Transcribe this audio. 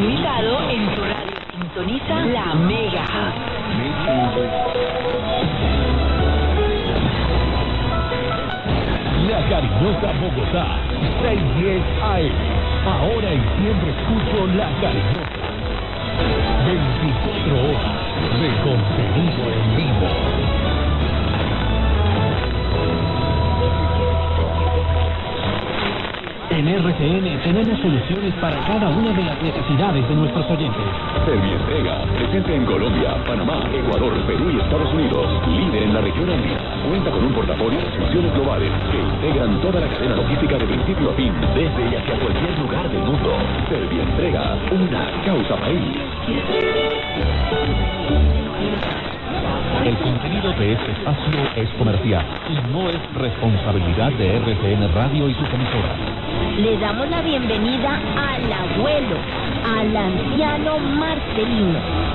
ilimitado en tu radio. Sintoniza La Mega. La Cariñosa Bogotá, 610 AM. Ahora y siempre escucho La Cariñosa. 24 horas de contenido en vivo. En RCN tenemos soluciones para cada una de las necesidades de nuestros oyentes. Servientrega, presente en Colombia, Panamá, Ecuador, Perú y Estados Unidos. Líder en la región andina. Cuenta con un portafolio de soluciones globales que integran toda la cadena logística de principio a fin, desde y hacia cualquier lugar del mundo. Servientrega, una causa país. El contenido de este espacio es comercial y no es responsabilidad de RCN Radio y sus emisoras. Le damos la bienvenida al abuelo, al anciano Marcelino.